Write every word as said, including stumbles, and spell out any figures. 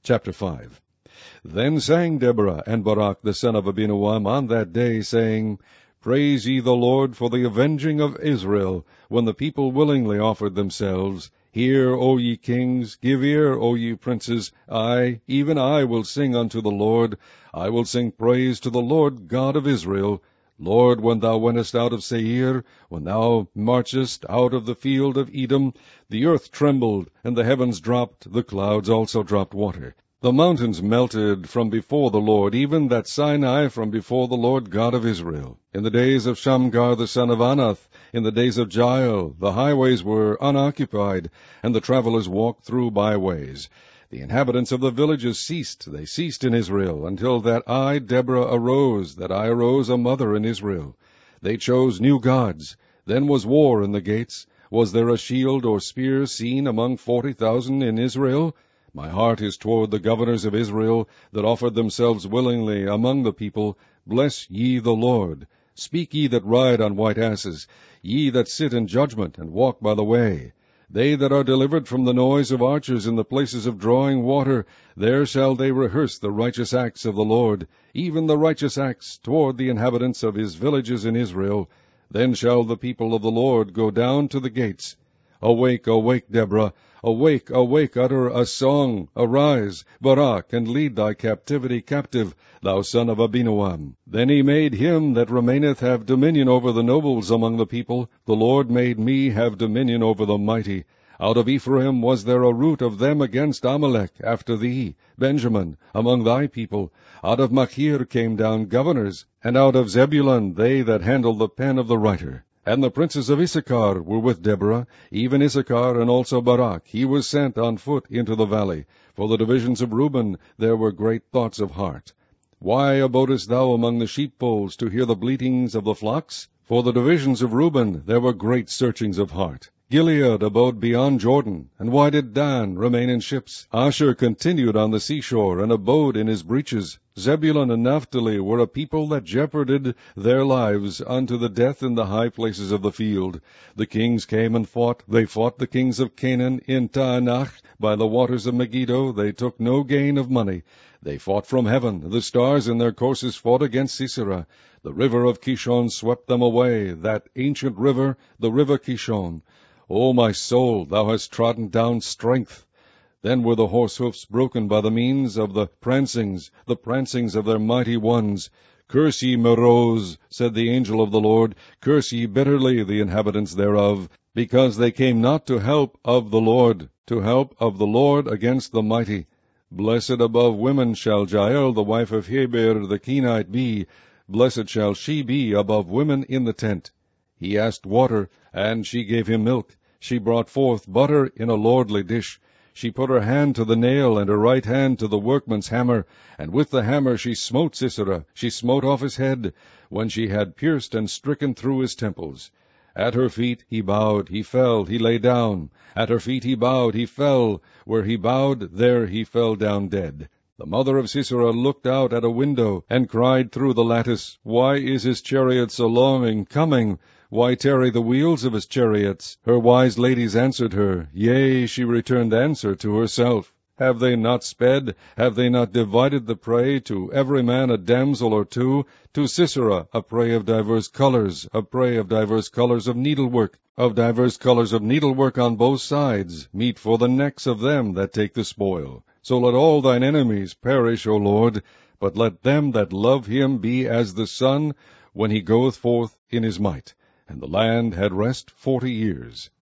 Chapter five. Then sang Deborah and Barak the son of Abinoam on that day, saying, Praise ye the Lord for the avenging of Israel, when the people willingly offered themselves. Hear, O ye kings, give ear, O ye princes. I, even I, will sing unto the Lord. I will sing praise to the Lord God of Israel. Lord, when thou wentest out of Seir, when thou marchest out of the field of Edom, the earth trembled, and the heavens dropped, the clouds also dropped water. The mountains melted from before the Lord, even that Sinai from before the Lord God of Israel. In the days of Shamgar the son of Anath, in the days of Jael, the highways were unoccupied, and the travelers walked through byways. The inhabitants of the villages ceased, they ceased in Israel, until that I, Deborah, arose, that I arose a mother in Israel. They chose new gods. Then was war in the gates. Was there a shield or spear seen among forty thousand in Israel? My heart is toward the governors of Israel, that offered themselves willingly among the people. Bless ye the Lord. Speak ye that ride on white asses, ye that sit in judgment, and walk by the way. They that are delivered from the noise of archers in the places of drawing water, there shall they rehearse the righteous acts of the Lord, even the righteous acts toward the inhabitants of his villages in Israel. Then shall the people of the Lord go down to the gates. Awake, awake, Deborah. Awake, awake, utter a song. Arise, Barak, and lead thy captivity captive, thou son of Abinoam. Then he made him that remaineth have dominion over the nobles among the people. The Lord made me have dominion over the mighty. Out of Ephraim was there a root of them against Amalek, after thee, Benjamin, among thy people. Out of Machir came down governors, and out of Zebulun they that handle the pen of the writer. And the princes of Issachar were with Deborah, even Issachar and also Barak. He was sent on foot into the valley. For the divisions of Reuben there were great thoughts of heart. Why abodest thou among the sheepfolds to hear the bleatings of the flocks? For the divisions of Reuben there were great searchings of heart. Gilead abode beyond Jordan, and why did Dan remain in ships? Asher continued on the seashore, and abode in his breaches. Zebulun and Naphtali were a people that jeoparded their lives unto the death in the high places of the field. The kings came and fought. They fought the kings of Canaan in Taanach. By the waters of Megiddo they took no gain of money. They fought from heaven. The stars in their courses fought against Sisera. The river of Kishon swept them away, that ancient river, the river Kishon. O my soul, thou hast trodden down strength. Then were the horse hoofs broken by the means of the prancings, the prancings of their mighty ones. Curse ye Meroz, said the angel of the Lord, curse ye bitterly the inhabitants thereof, because they came not to help of the Lord, to help of the Lord against the mighty. Blessed above women shall Jael, the wife of Heber the Kenite, be. Blessed shall she be above women in the tent. He asked water, and she gave him milk. She brought forth butter in a lordly dish. She put her hand to the nail, and her right hand to the workman's hammer, and with the hammer she smote Sisera. She smote off his head, when she had pierced and stricken through his temples. At her feet he bowed, he fell, he lay down. At her feet he bowed, he fell. Where he bowed, there he fell down dead. The mother of Sisera looked out at a window, and cried through the lattice, Why is his chariot so long in coming? Why tarry the wheels of his chariots? Her wise ladies answered her. Yea, she returned answer to herself. Have they not sped? Have they not divided the prey, to every man a damsel or two? To Sisera a prey of divers colors, a prey of divers colors of needlework, of divers colors of needlework on both sides, meat for the necks of them that take the spoil. So let all thine enemies perish, O Lord, but let them that love him be as the sun when he goeth forth in his might. And the land had rest forty years.